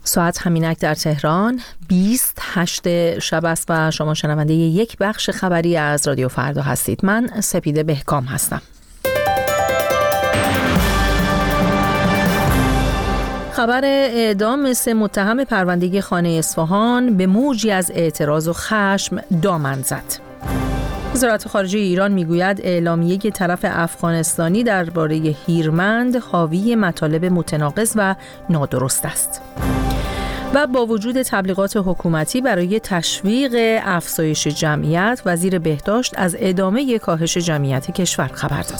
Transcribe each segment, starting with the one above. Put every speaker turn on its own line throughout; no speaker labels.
ساعت همینک در تهران 28 شب است و شما شنونده یک بخش خبری از رادیو فردا هستید. من سپیده بهکام هستم. خبر اعدام 3 متهم پرونده خانه اصفهان به موجی از اعتراض و خشم دامن زد. وزارت خارجه ایران میگوید اعلامیه طرف افغانستانی درباره هیرمند حاوی مطالب متناقض و نادرست است. و با وجود تبلیغات حکومتی برای تشویق افزایش جمعیت، وزیر بهداشت از ادامه کاهش جمعیت کشور خبر داد.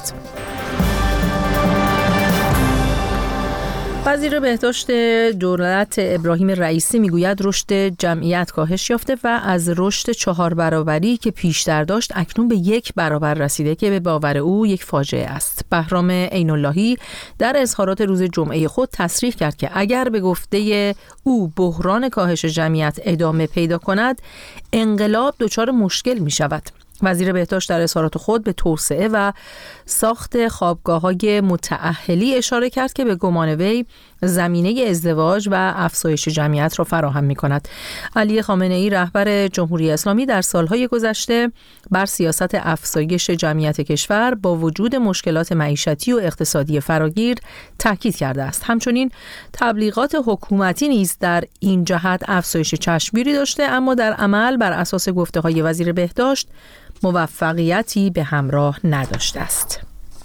وزیر بهداشت دولت ابراهیم رئیسی میگوید رشد جمعیت کاهش یافته و از رشد 4 برابری که پیشتر داشت اکنون به 1 برابر رسیده که به باور او یک فاجعه است. بهرام عین‌اللهی در اظهارات روز جمعه خود تصریح کرد که اگر به گفته او بحران کاهش جمعیت ادامه پیدا کند، انقلاب دچار مشکل می شود. وزیر بهداشت در اظهارات خود به توسعه و ساخت خوابگاه‌های متأهلی اشاره کرد که به گمان وی زمینه ازدواج و افزایش جمعیت را فراهم می‌کند. علی خامنه‌ای رهبر جمهوری اسلامی در سالهای گذشته بر سیاست افزایش جمعیت کشور با وجود مشکلات معیشتی و اقتصادی فراگیر تاکید کرده است. همچنین تبلیغات حکومتی نیز در این جهت افزایش چشمگیری داشته، اما در عمل بر اساس گفته‌های وزیر بهداشت موفقیتی به همراه نداشته است.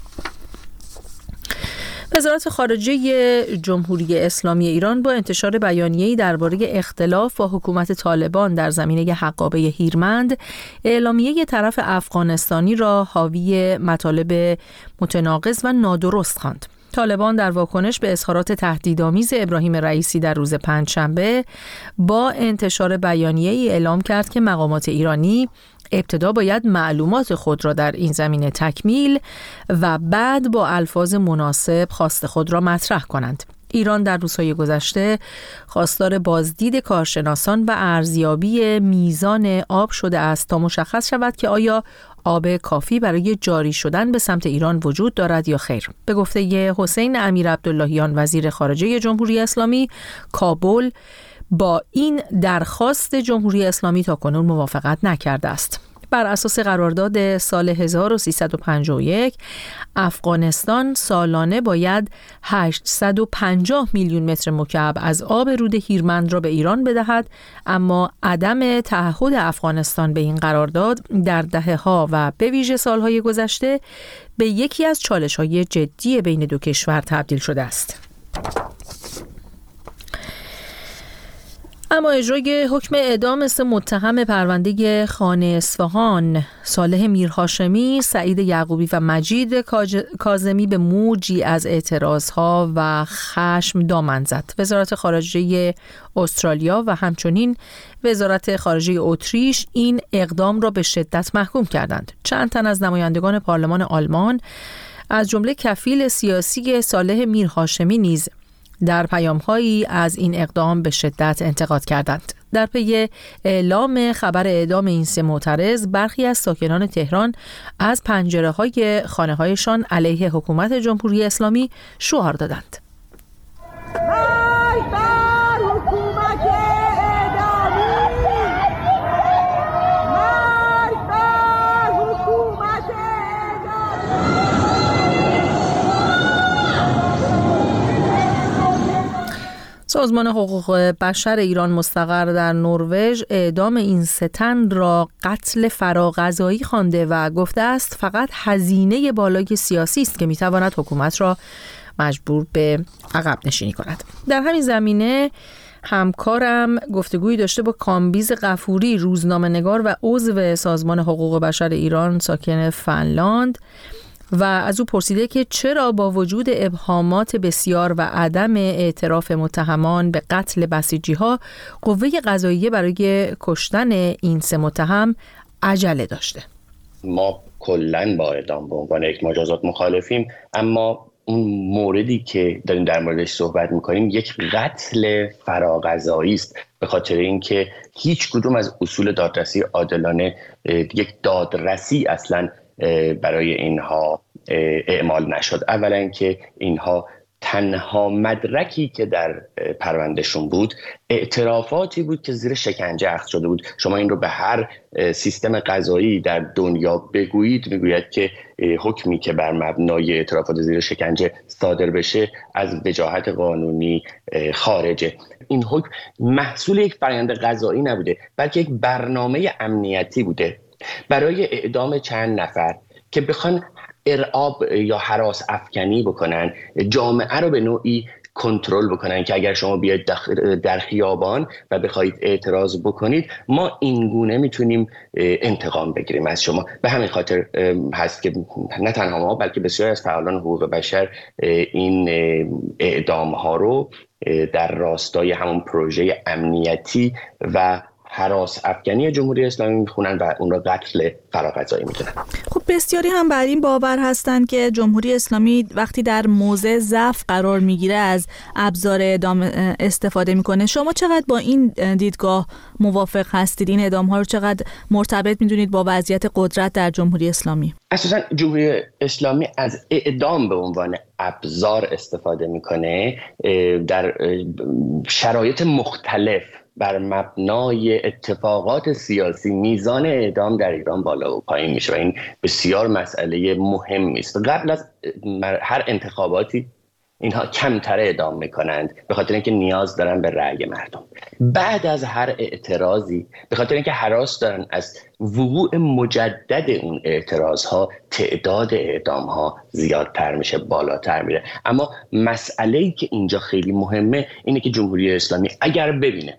وزارت خارجه جمهوری اسلامی ایران با انتشار بیانیه‌ای درباره اختلاف با حکومت طالبان در زمینه حقابه هیرمند، اعلامیه طرف افغانستانی را حاوی مطالب متناقض و نادرست خواند. طالبان در واکنش به اظهارات تهدیدآمیز ابراهیم رئیسی در روز پنجشنبه با انتشار بیانیه‌ای اعلام کرد که مقامات ایرانی ابتدا باید معلومات خود را در این زمینه تکمیل و بعد با الفاظ مناسب خواست خود را مطرح کنند. ایران در روزهای گذشته خواستار بازدید کارشناسان و ارزیابی میزان آب شده است تا مشخص شود که آیا آب کافی برای جاری شدن به سمت ایران وجود دارد یا خیر. به گفته حسین امیرعبداللهیان وزیر خارجه جمهوری اسلامی، کابل با این درخواست جمهوری اسلامی تاکنون موافقت نکرده است. بر اساس قرارداد سال 1351 افغانستان سالانه باید 850 میلیون متر مکعب از آب رود هیرمند را به ایران بدهد، اما عدم تعهد افغانستان به این قرارداد در دهه‌ها و به ویژه سالهای گذشته به یکی از چالش‌های جدی بین دو کشور تبدیل شده است. اما اجرای حکم اعدام 3 متهم پرونده خانه اصفهان، صالح میرهاشمی، سعید یعقوبی و مجید کاظمی به موجی از اعتراضها و خشم دامن زد. وزارت خارجه استرالیا و همچنین وزارت خارجه اتریش این اقدام را به شدت محکوم کردند. چند تن از نمایندگان پارلمان آلمان از جمله کفیل سیاسی صالح میرهاشمی نیز در پیام‌هایی از این اقدام به شدت انتقاد کردند. در پی اعلام خبر اعدام این 3 معترض، برخی از ساکنان تهران از پنجره‌های خانه‌هایشان علیه حکومت جمهوری اسلامی شعار دادند. سازمان حقوق بشر ایران مستقر در نروژ اعدام این 3 تن را قتل فراغذایی خوانده و گفته است فقط هزینه بالای سیاسی است که میتواند حکومت را مجبور به عقب نشینی کند. در همین زمینه همکارم گفتگویی داشته با کامبیز غفوری، روزنامه‌نگار و عضو سازمان حقوق بشر ایران ساکن فنلاند، و از او پرسیده که چرا با وجود ابهامات بسیار و عدم اعتراف متهمان به قتل بسیجی‌ها قوه قضاییه برای کشتن این 3 متهم عجله داشته.
ما کلاً با اعدام به عنوان یک مجازات مخالفیم، اما اون موردی که داریم در موردش صحبت میکنیم یک قتل فراغذایی است، به خاطر اینکه هیچ کدوم از اصول دادرسی عادلانه، یک دادرسی اصلاً برای اینها اعمال نشد. اولا که اینها تنها مدرکی که در پروندهشون بود اعترافاتی بود که زیر شکنجه اخذ شده بود. شما این رو به هر سیستم قضایی در دنیا بگویید، میگوید که حکمی که بر مبنای اعترافات زیر شکنجه صادر بشه از وجاهت قانونی خارجه. این حکم محصول یک فرآیند قضایی نبوده، بلکه یک برنامه امنیتی بوده برای اعدام چند نفر که بخوان ارعاب یا هراس افکنی بکنن، جامعه رو به نوعی کنترل بکنن که اگر شما بیاید در خیابان و بخواید اعتراض بکنید ما اینگونه میتونیم انتقام بگیریم از شما. به همین خاطر هست که نه تنها ما بلکه بسیاری از فعالان حقوق بشر این اعدام ها رو در راستای همون پروژه امنیتی و هراس افکنی جمهوری اسلامی میخونن و اون رو قتل فراقضایی میدونن.
خب بسیاری هم بر این باور هستند که جمهوری اسلامی وقتی در موضع ضعف قرار میگیره از ابزار اعدام استفاده میکنه. شما چقدر با این دیدگاه موافق هستید؟ این اعدام ها رو چقدر مرتبط میدونید با وضعیت قدرت در جمهوری اسلامی؟
اساساً جمهوری اسلامی از اعدام به عنوان ابزار استفاده میکنه در شرایط مختلف. بر مبنای اتفاقات سیاسی میزان اعدام در ایران بالا و پایین میشه و این بسیار مسئله مهمی است. قبل از هر انتخاباتی اینها کمتر اعدام میکنند به خاطر اینکه نیاز دارن به رأی مردم. بعد از هر اعتراضی به خاطر اینکه هراس دارن از وقوع مجدد اون اعتراض ها، تعداد اعدام ها زیادتر میشه، بالاتر میره. اما مسئله‌ای که اینجا خیلی مهمه اینه که جمهوری اسلامی اگر ببینه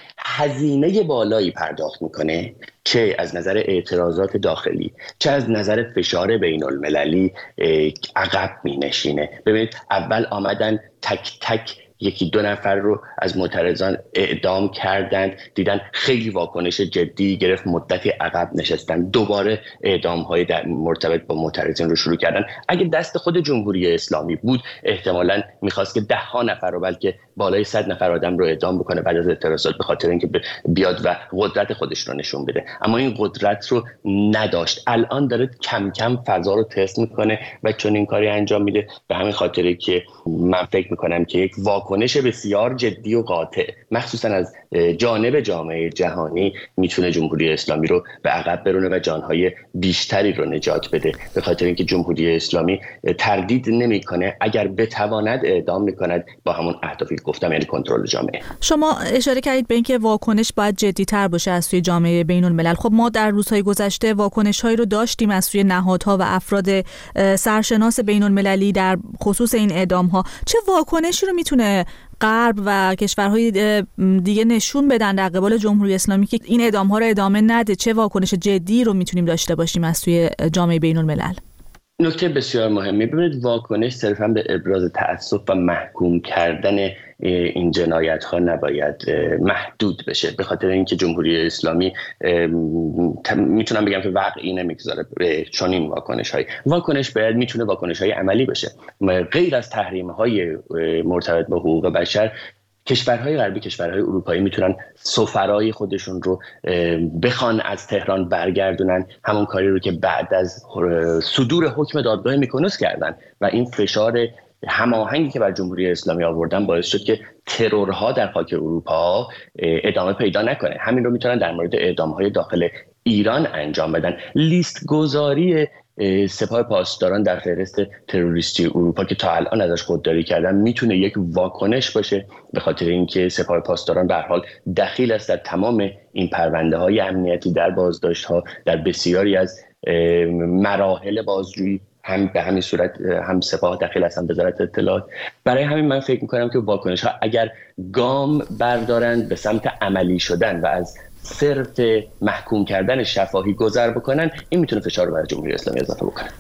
هزینه بالایی پرداخت میکنه، چه از نظر اعتراضات داخلی چه از نظر فشار بین المللی، عقب مینشینه. ببینید اول آمدن تک تک یکی دو نفر رو از معترضان اعدام کردند، دیدن خیلی واکنش جدی گرفت، مدتی عقب نشستن، دوباره اعدام‌های مرتبط با معترضین رو شروع کردن. اگه دست خود جمهوری اسلامی بود احتمالاً می‌خواست که ده‌ها نفر رو بلکه بالای 100 نفر آدم رو اعدام بکنه بعد از اعتراضات، به خاطر اینکه بیاد و قدرت خودش رو نشون بده. اما این قدرت رو نداشت. الان داره کم کم فضا رو تست میکنه و چون این کاری انجام میده به همین خاطره که من فکر میکنم که یک واکنش بسیار جدی و قاطع مخصوصا از جانب جامعه جهانی میتونه جمهوری اسلامی رو به عقب برونه و جانهای بیشتری رو نجات بده، به خاطر اینکه جمهوری اسلامی تردید نمیکنه اگر بتواند اعدام میکند با همون اهدافی که گفتم، یعنی کنترل جامعه.
شما اشاره کردید به اینکه واکنش باید جدی‌تر باشه از سوی جامعه بین الملل. خب ما در روزهای گذشته واکنش‌هایی رو داشتیم از سوی نهادها و افراد سرشناس بین المللی در خصوص این اعدام‌ها. چه واکنشی رو میتونه غرب و کشورهای دیگه نشون بدن در قبال جمهوری اسلامی که این اعدام‌ها رو ادامه نده؟ چه واکنش جدی رو میتونیم داشته باشیم از سوی جامعه بین الملل؟
نکته بسیار مهمی. ببینید واکنش صرفاً به ابراز تأسف و محکوم کردن این جنایت ها نباید محدود بشه، به خاطر اینکه جمهوری اسلامی میتونم بگم که وقعی نمیگذاره چون این واکنش باید میتونه واکنش های عملی بشه. غیر از تحریم های مرتبط با حقوق بشر، کشورهای غربی، کشورهای اروپایی میتونن سفرای خودشون رو بخوان از تهران برگردونن، همون کاری رو که بعد از صدور حکم دادگاه میکونوس کردن و این فشار هماهنگی که بر جمهوری اسلامی آوردن باعث شد که ترورها در خاک اروپا ادامه پیدا نکنه. همین رو میتونن در مورد اعدام‌های داخل ایران انجام بدن. لیست گذاری سپاه پاسداران در فهرست تروریستی اروپا که تا الان ازش خودداری کردن میتونه یک واکنش باشه، به خاطر اینکه سپاه پاسداران به هر حال دخیل است در تمام این پرونده‌های امنیتی، در بازداشت‌ها، در بسیاری از مراحل بازجویی، هم به همین صورت هم سپاه داخل هستن، وزارت اطلاعات. برای همین من فکر میکنم که واکنش ها اگر گام بردارند به سمت عملی شدن و از صرف محکوم کردن شفاهی گذر بکنن، این میتونه فشار رو بر جمهوری اسلامی اضافه بکنه.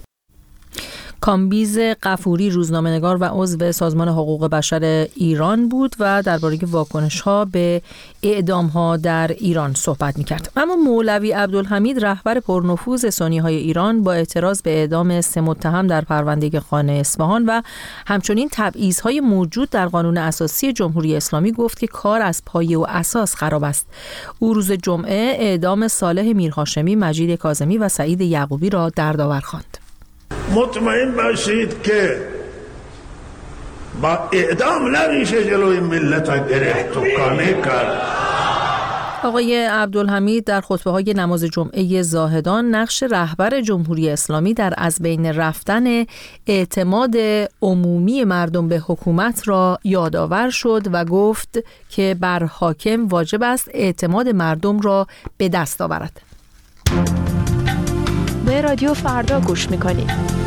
کامبیز غفوری، روزنامه‌نگار و عضو سازمان حقوق بشر ایران بود و درباره واکنش‌ها به اعدام‌ها در ایران صحبت می‌کرد. اما مولوی عبدالحمید، رهبر پرنفوذ سنی‌های ایران، با اعتراض به اعدام 3 متهم در پرونده خانه اصفهان و همچنین تبعیض‌های موجود در قانون اساسی جمهوری اسلامی گفت که کار از پایه و اساس خراب است. او روز جمعه اعدام صالح میرهاشمی، مجید کاظمی و سعید یعقوبی را دردآور خواند.
مطمئن باشید که با اعدام نمیشه جلوی ملت گره توکانه کرد.
آقای عبدالحمید در خطبه‌های نماز جمعه زاهدان نقش رهبر جمهوری اسلامی در از بین رفتن اعتماد عمومی مردم به حکومت را یادآور شد و گفت که بر حاکم واجب است اعتماد مردم را به دست آورد.
به رادیو فردا گوش می‌کنید.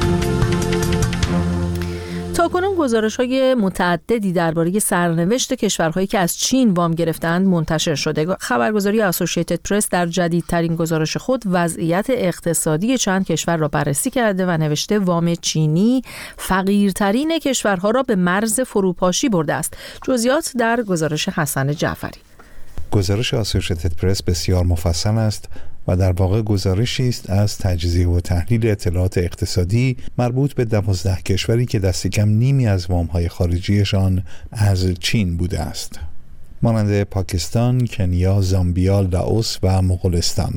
تاکنون گزارش‌های متعددی درباره سرنوشت کشورهایی که از چین وام گرفتند منتشر شده. خبرگزاری اسوسییتد پرس در جدیدترین گزارش خود وضعیت اقتصادی چند کشور را بررسی کرده و نوشته وام چینی فقیرترین کشورها را به مرز فروپاشی برده است. جزئیات در گزارش حسن جعفری.
گزارش اسوسییتد پرس بسیار مفصل است و در واقع گزارشی است از تجزیه و تحلیل اطلاعات اقتصادی مربوط به 12 کشوری که دست کم نیمی از وام‌های خارجیشان از چین بوده است، مانند پاکستان، کنیا، زامبیا، لاوس و مغولستان.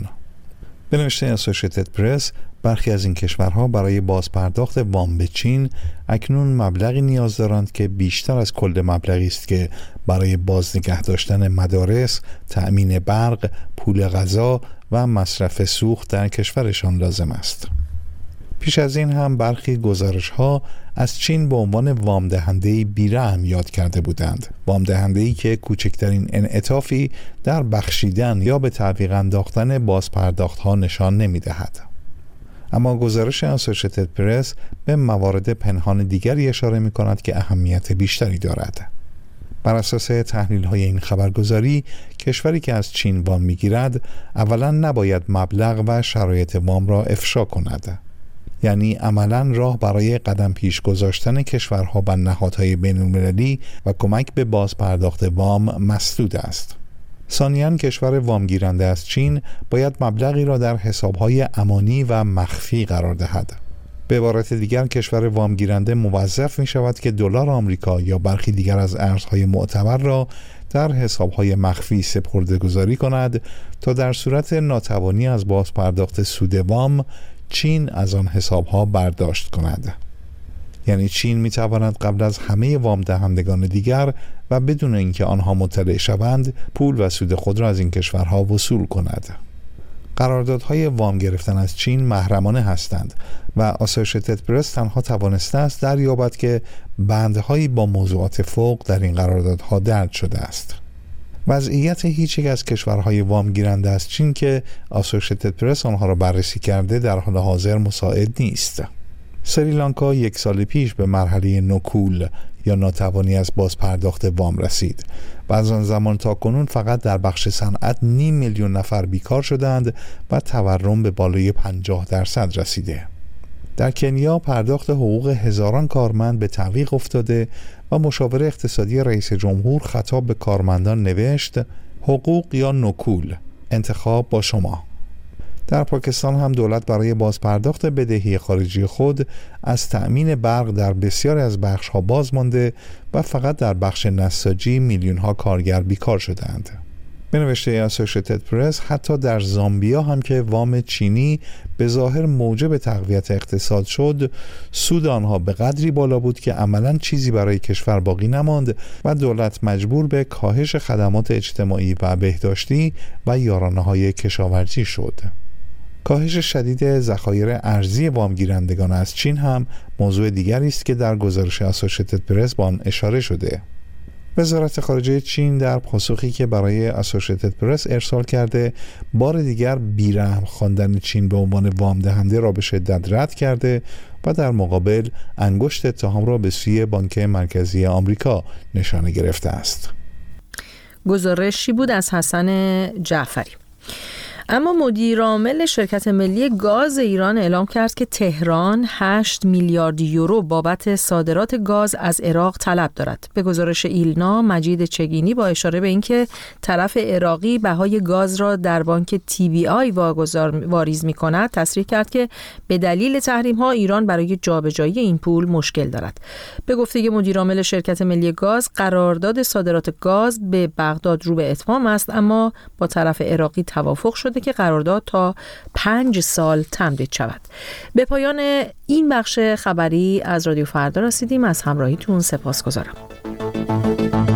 به نوشته اسوسییتد پرس، برخی از این کشورها برای بازپرداخت وام به چین اکنون مبلغی نیاز دارند که بیشتر از کل مبلغی است که برای بازنگه داشتن مدارس، تأمین برق، پول غذا و مصرف سوخت در کشورشان لازم است. پیش از این هم برخی گزارش‌ها از چین به عنوان وام دهنده بی‌رحم یاد کرده بودند، وام دهنده‌ای که کوچکترین انعطافی در بخشیدن یا به تعویق انداختن بازپرداخت‌ها نشان نمی‌دهد. اما گزارش اسوسییتد پرس به موارد پنهان دیگری اشاره می‌کند که اهمیت بیشتری دارد. بر اساس تحلیل‌های این خبرگزاری، کشوری که از چین وام می‌گیرد اولاً نباید مبلغ و شرایط وام را افشا کند. یعنی عملاً راه برای قدم پیش گذاشتن کشورها به نهادهای بین‌المللی و کمک به بازپرداخت وام مسدود است. ثانیاً کشور وامگیرنده از چین باید مبلغی را در حساب‌های امانی و مخفی قرار دهد. به عبارت دیگر کشور وامگیرنده موظف می شود که دلار آمریکا یا برخی دیگر از ارزهای معتبر را در حسابهای مخفی سپرده‌گذاری کند تا در صورت ناتوانی از بازپرداخت سود وام چین از آن حسابها برداشت کند. یعنی چین می تواند قبل از همه وام دهندگان دیگر و بدون اینکه آنها مطلع شوند پول و سود خود را از این کشورها وصول کند. قراردادهای وام گرفتن از چین محرمانه هستند و اسوسییتد پرس تنها توانسته است دریابد که بندهایی با موضوعات فوق در این قراردادها درج شده است. وضعیت هیچ یک از کشورهای وام گیرنده از چین که اسوسییتد پرس آنها را بررسی کرده در حال حاضر مساعد نیست. سریلانکا 1 سال پیش به مرحله نکول یا ناتوانی از بازپرداخت وام رسید و از آن زمان تا کنون فقط در بخش صنعت 500,000 نفر بیکار شدند و تورم به بالای 50% رسیده. در کنیا پرداخت حقوق هزاران کارمند به تعویق افتاده و مشاور اقتصادی رئیس جمهور خطاب به کارمندان نوشت: حقوق یا نکول، انتخاب با شما. در پاکستان هم دولت برای بازپرداخت بدهی خارجی خود از تأمین برق در بسیاری از بخش‌ها باز مانده و فقط در بخش نساجی میلیون‌ها کارگر بیکار شدند. به نوشته اسوسییتد پرس، حتی در زامبیا هم که وام چینی به ظاهر موجب تقویت اقتصاد شد، سود آنها به قدری بالا بود که عملاً چیزی برای کشور باقی نماند و دولت مجبور به کاهش خدمات اجتماعی و بهداشتی و یارانه‌های کشاورزی شد. کاهش شدید ذخایر ارزی وامگیرندگان از چین هم موضوع دیگری است که در گزارش اسوسییتد پرس با آن اشاره شده. وزارت خارجه چین در پاسخی که برای اسوسییتد پرس ارسال کرده، بار دیگر بی‌رحم خواندن چین به عنوان وام دهنده را به شدت رد کرده و در مقابل انگشت اتهام را به سوی بانک مرکزی آمریکا نشانه گرفته است.
گزارشی بود از حسن جعفری. اما مدیر عامل شرکت ملی گاز ایران اعلام کرد که تهران 8 میلیارد یورو بابت صادرات گاز از عراق طلب دارد. به گزارش ایلنا، مجید چگینی با اشاره به اینکه طرف عراقی بهای گاز را در بانک TBI واریز می‌کند، تصریح کرد که به دلیل تحریم‌ها ایران برای جابجایی این پول مشکل دارد. به گفته مدیر عامل شرکت ملی گاز، قرارداد صادرات گاز به بغداد رو به اتمام است، اما با طرف عراقی توافق شده شده که قرارداد تا 5 سال تمدید شود. به پایان این بخش خبری از رادیو فردا رسیدیم. از همراهیتون سپاسگزارم.